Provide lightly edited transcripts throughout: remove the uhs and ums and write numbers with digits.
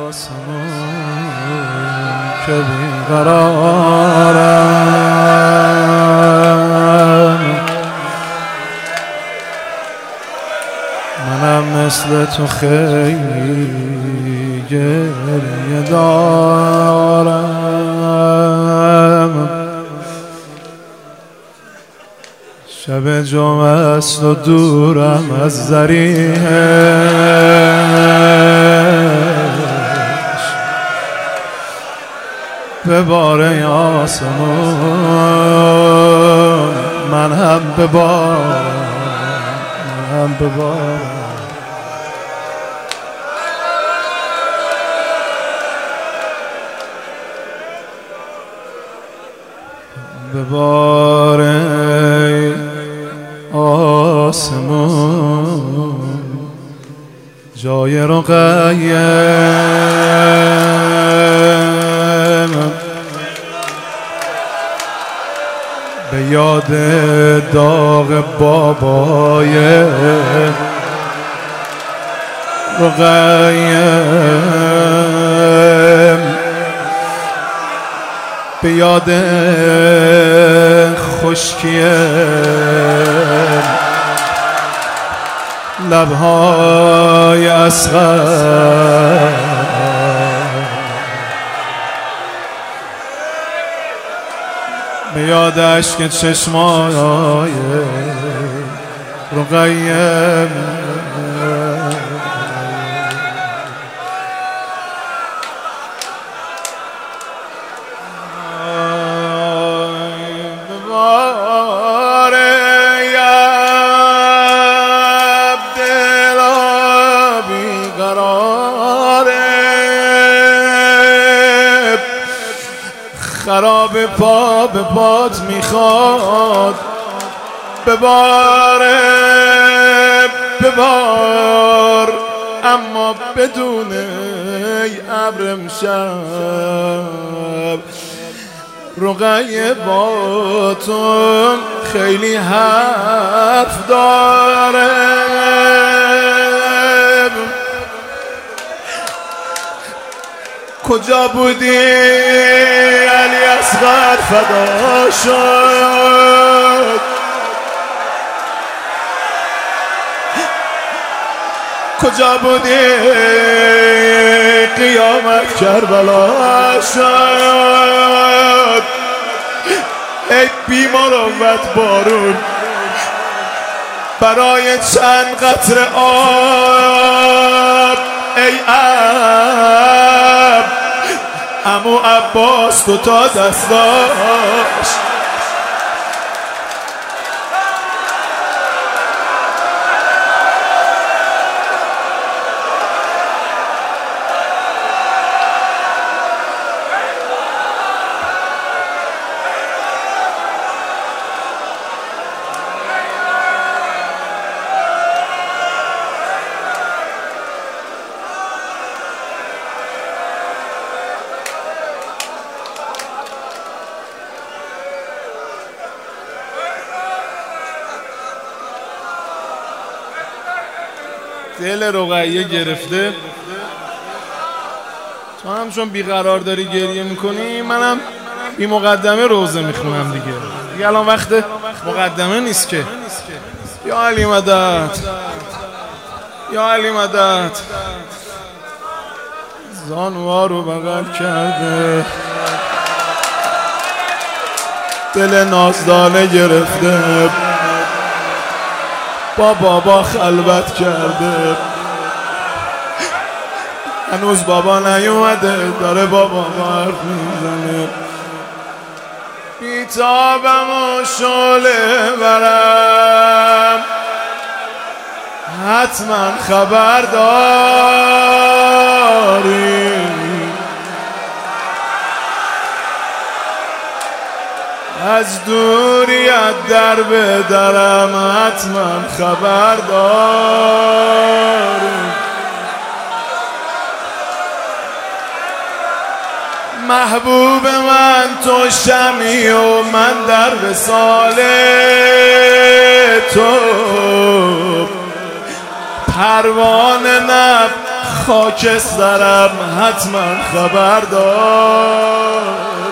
آسمان که بیقرارم، منم مثل تو خیلی گریه دارم. شب جمعه است و دورم از ذریعش، به باره آسمان من هم ببارم، من هم ببارم. به باره آسمان جای رقیه به یاد داغ بابای رقیه، به یاد خشکی لبهای اصغر، به یاد اشک چشمای رقیه، خراب پا به پات میخواد، بباره ببار اما بدون ای ابر امشب. رقیه با تو خیلی حرف داره، کجا بودی علی اصغر فدا شد، کجا بودی قیامت کربلا شد. ای بی مروت بارون برای چند قطره آب، ای اب عمو عباس تو تا دست داشت. دل رقیه گرفته، تو هم چون بیقرار داری گریه میکنی، منم بی مقدمه روزه میخونم دیگه الان وقت مقدمه نیست که. یا علی مدد، یا علی مدد. زانوها رو بغل کرده، دل نازدانه گرفته، با بابا خلوت کرده، هنوز بابا نیومده، داره بابا حرف میزنه. بیتابم و شعله برم، حتما خبر داری، از دوریت در به درم، حتما خبر داری. محبوب من تو شمی و من در وصال تو، پروانه نب خاکسترم حتما خبر دار.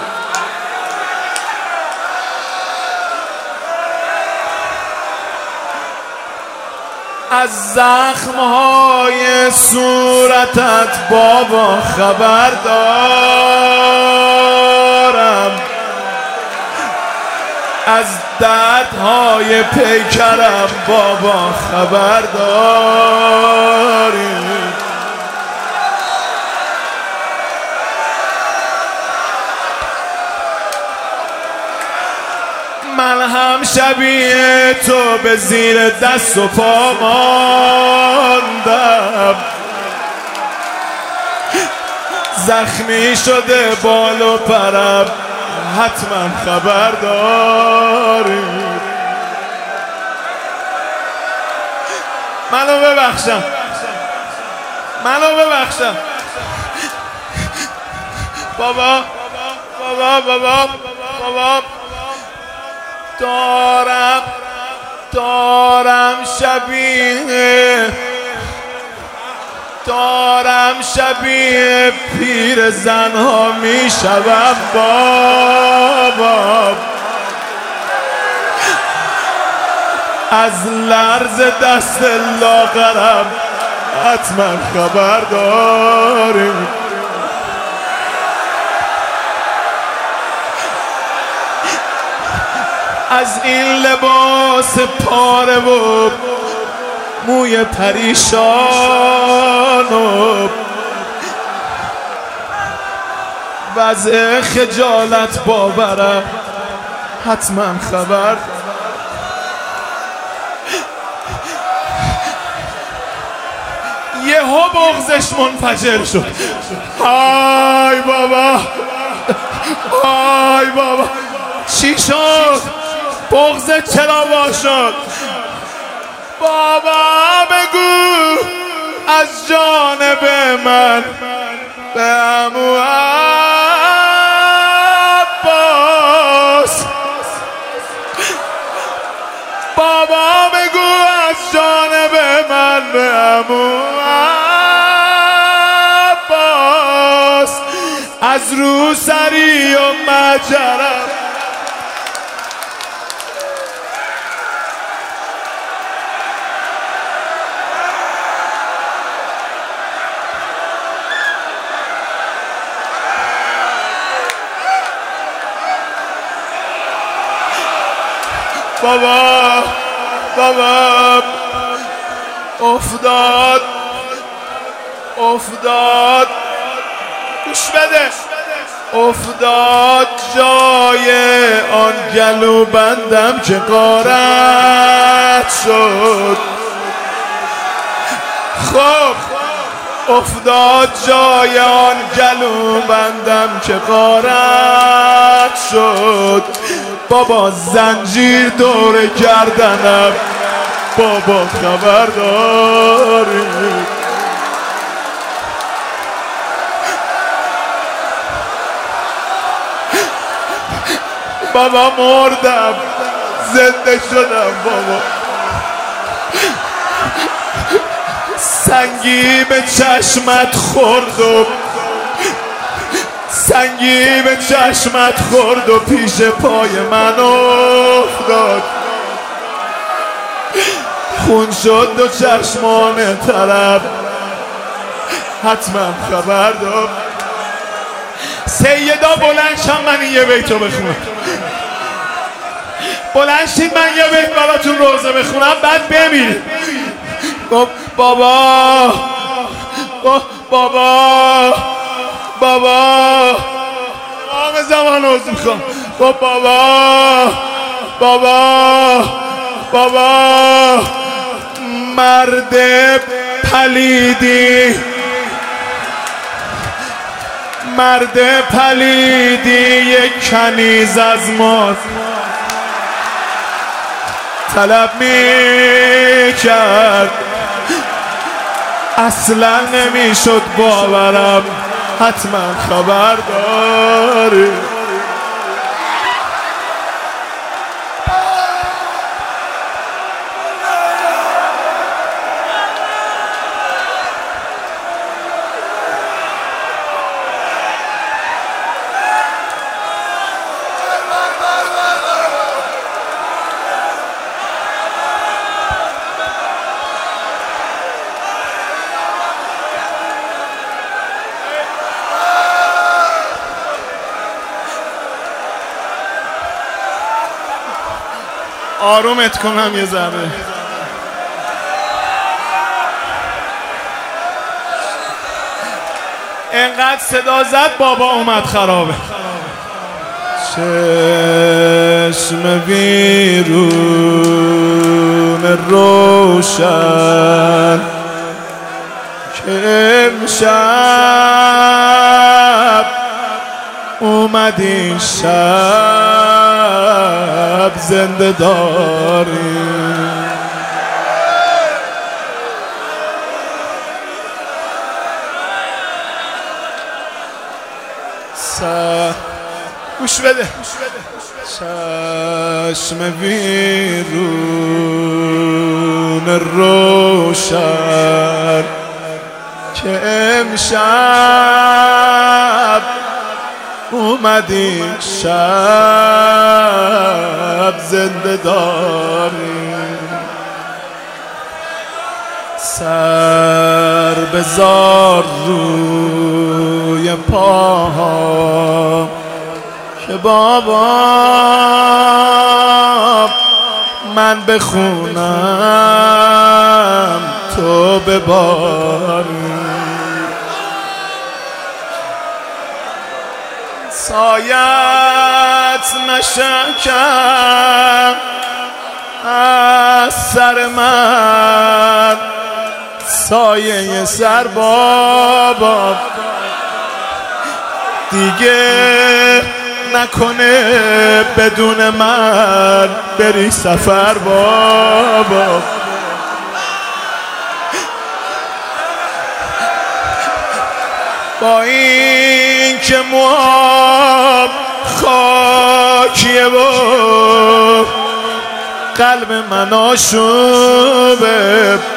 از زخمهای صورتت بابا خبر دارم، از دردهای پیکرم بابا خبر داری. من هم شبیه تو به زیر دست و پا ماندم، زخمی شده بال و پرم حتما خبر داری. منو ببخشم، منو ببخشم بابا بابا بابا بابا. دارم شبیه پیر زنها میشوم بابا، از لرز دست لاغرم حتما خبر داری. از این لباس پاره و موی پریشان و وضع خجالت باورم حتما خبر. یهو بغضش منفجر شد. های بابا، های بابا، چی شد؟ بغضت چرا وا شد؟ بابا بگو از جانب من به عمو عباس، بابا بگو از جانب من به عمو عباس، از روسری و مجرم بابا بابا افتاد گوش بده، افتاد جای آن گلو بندم که غارت شد. خب افتاد جای آن گلو بندم که غارت شد. بابا زنجیر دور گردنم بابا خبر داری. بابا مردم زنده شدم بابا، سنگی به چشمت خورد و سنگی به چشمت خورد و پیش پای من افتاد، خون شد دو چشمان طرف حتما خبر دار. سیدا بلند شم من یه بیتو بخونم، بلند شید من یه بیت براتون روزه بخونم بعد بمیرید. بابا بابا بابا آقا زمان عوض میخوام. بابا بابا بابا مرد پلیدی، مرد پلیدی یک کنیز از ما طلب میکرد، اصلا نمیشد باورم حتما خبر داری. آرومت کنم یه ذره. انقدر صدا زد بابا اومد خرابه. چشم بیرون روشن که امشب اومدی شب زنده داری. گوش بده. چشم بیرون روشن که امشب اومدی شب زنده داری. سر بذار روی پاها که بابا من بخونم تو بباری. سایت نشکم از سر من سایه سر بابا دیگه نکنه بدون من بری سفر بابا. با این که موام خاکیه و قلب من آشوبه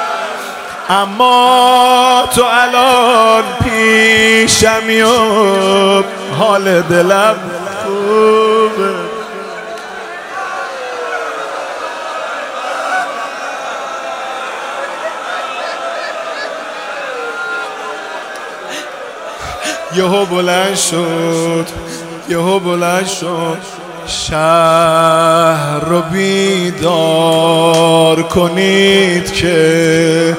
اما تو الان پیشمی و حال دلم خوبه. یهو بلند شد شهر رو بیدار کنید که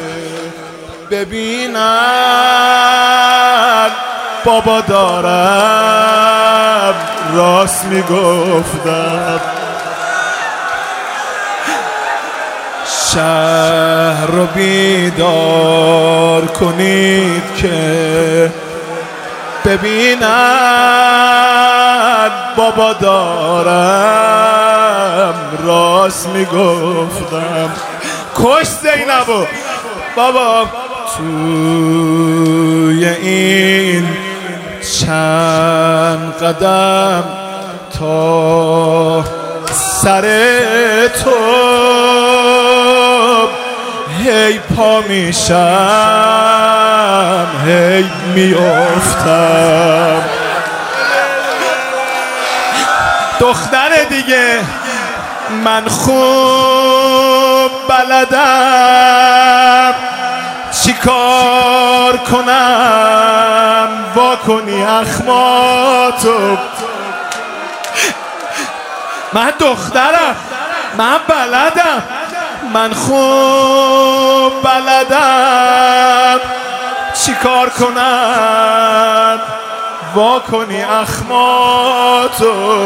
ببینن بابا دارم راست میگفتم. شهر رو بیدار کنید که ببینن بابا دارم راست میگفتم. کش زینبو بابا. توی این چند قدم تا سر تو هی پا میشم هی میافتم. دختر دیگه من خوب بلدم چی کار کنم وا کنی اخماتو. من دخترم من بلدم من خوب بلدم چی کار کنم وا کنی اخماتو.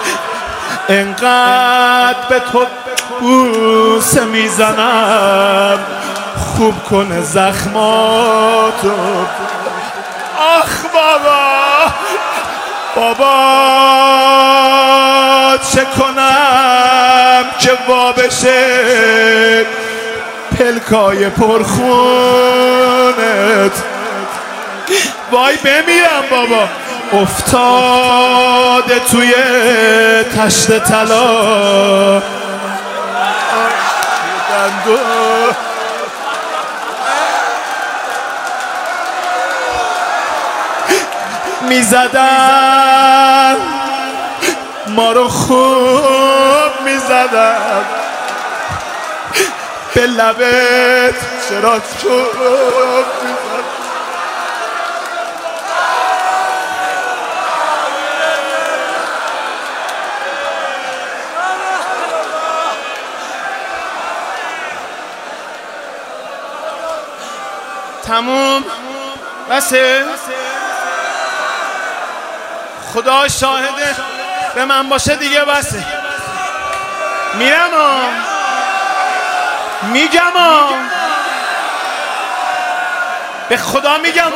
انقدر به تو بوسه میزنم خوب کنه زخماتو. آخ بابا چه کنم که وا بشه پلکای پرخونت. وای بمیرم بابا. افتاده توی تشت طلا میزدن ما رو خوب میزدن به لبت چرا خوب میزدن. بسه خدا شاهده به من باشه دیگه بسه. میرم میگم به خدا میگم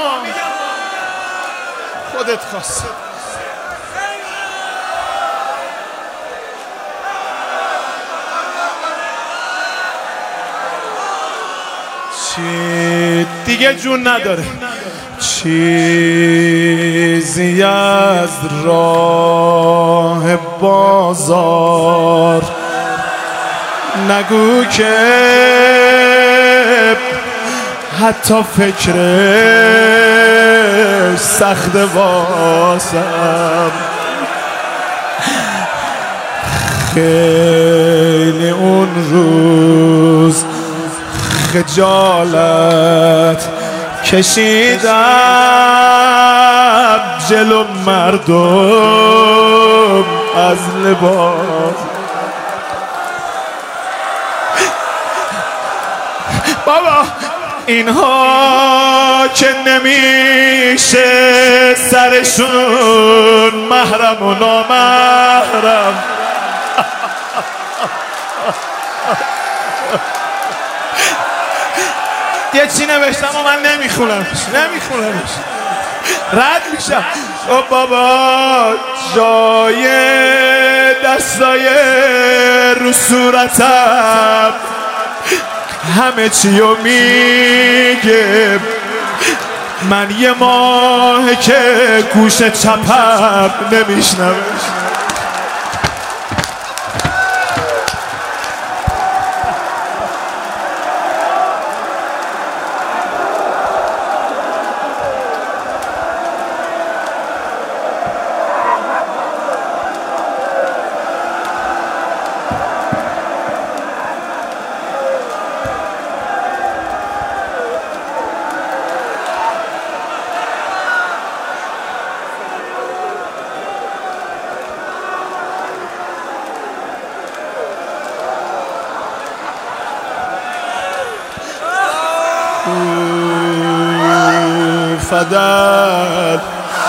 خودت خواست. چی دیگه جون نداره، چیزی از راه بازار نگو که حتی فکرش سخت واسم. خیلی اون روز خجالت کشیدم جلو مردم از لباس. بابا اینها که نمیشه سرشون محرم و نامحرم. یه چی نوشتم و من نمیخونمش رد میشم. او بابا جای دستای رو صورتم همه چیو میگه. من یه ماه که گوش چپم نمیشنمش. فدر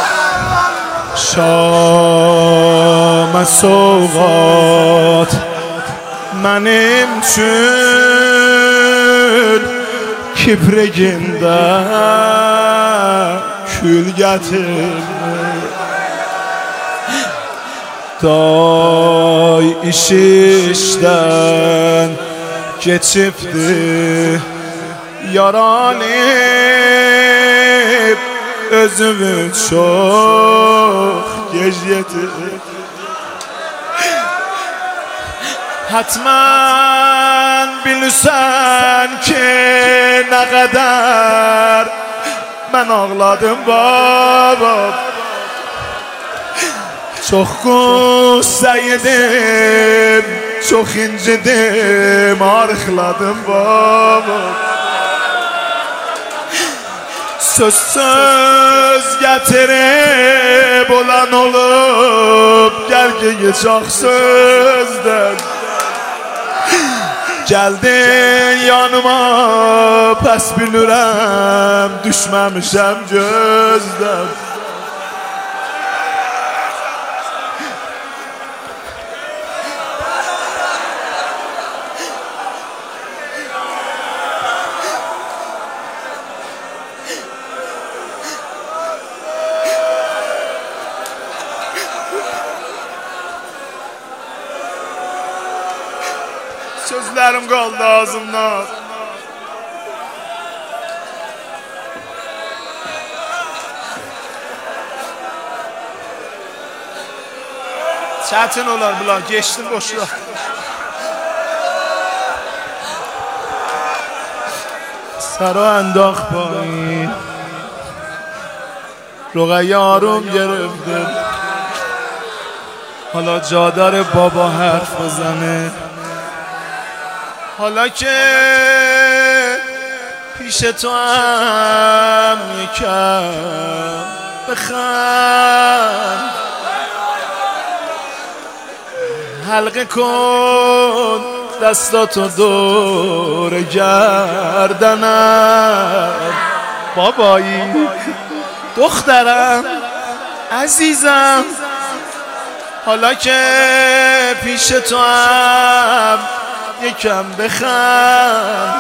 شام سوقات منم çün kipriginde kül getirme. Day iş işten geçipti yaranıp özümü çok geç getirdim. Hatman bilirsen ki ne kadar ben ağladım baba. Çok gusseydim, çok incidim, arıkladım baba. Söz getirip olan olup geldiği çok sözden. Geldin yanıma pes bilirəm düşməmişəm gözdən. Sözlerim kaldı ağzımdan. Çətin olar bunlar, geçtim boşluğa. سرو انداخت پایین رقیه آروم گرفته حالا جا داره بابا حرف بزنه حالا که پیش تو هم یکم بخند حلقه کن دستاتو دور گردنم بابایی دخترم عزیزم، حالا که پیش تو هم یکم بخند،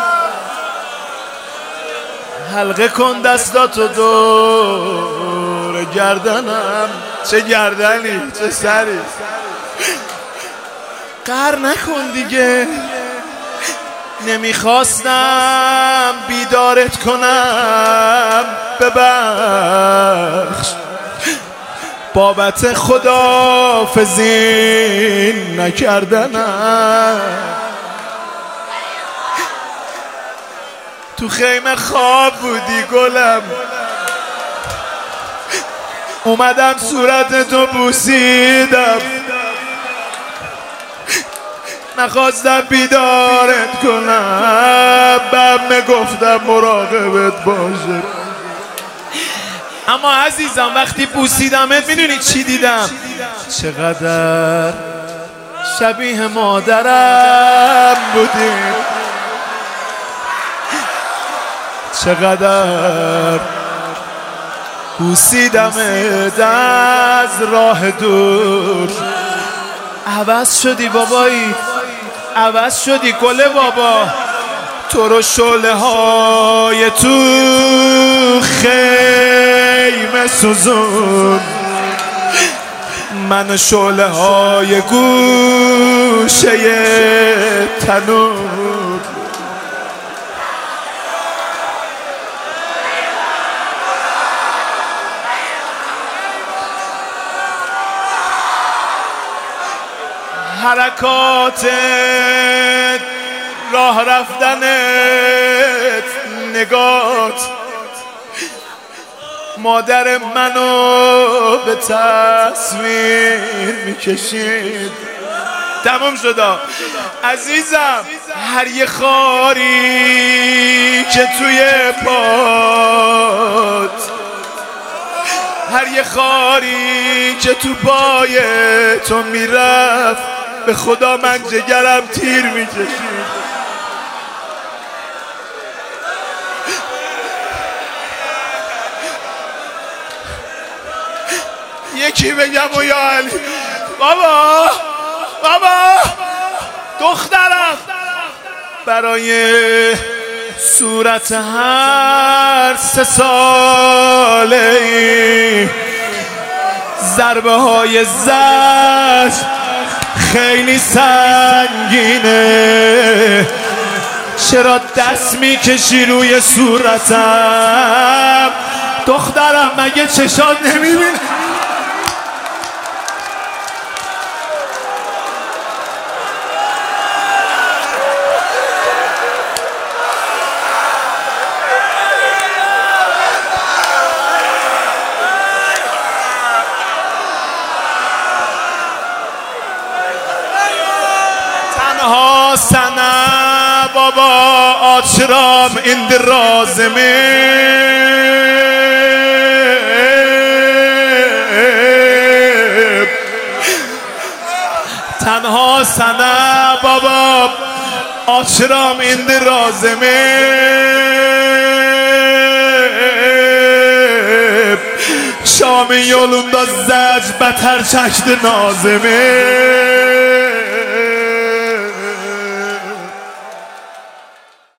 حلقه کن دستاتو دور گردنم. چه گردنی چه سری، قهر نکن دیگه، نمیخواستم بیدارت کنم، ببخش بابت خداحافظی نکردنم. تو خیمه خواب بودی گلم، اومدم صورتتو بوسیدم، نخواستم بیدارت کنم، بهم گفتم مراقبت باشه. اما عزیزم وقتی بوسیدمت میدونی چی دیدم؟ چقدر شبیه مادرم بودی، چقدر بوسیدمت از راه دور. عوض شدی بابایی، عوض شدی گل بابا، تو رو شعله های تو خیمه سوزون، من شعله های گوشه تنور. حرکاتت، راه رفتنت، نگات مادر منو به تصویر میکشید. تمام شد عزیزم، هر یه خاری که توی پات، هر یه خاری که تو پای تو میرفت، به خدا من جگرم تیر میکشید. یکی بگم و یا علی، بابا بابا دخترم، برای صورت هر 3 ساله ضربه های زشت خیلی سنگینه، چرا دست میکشی روی صورتم؟ دخترم مگه چشات نمیبینه؟ تنها سنه بابا آچرام این درازمه، تنها سنه بابا آچرام این درازمه، شام یولوندا زج بتر چشت نازمه.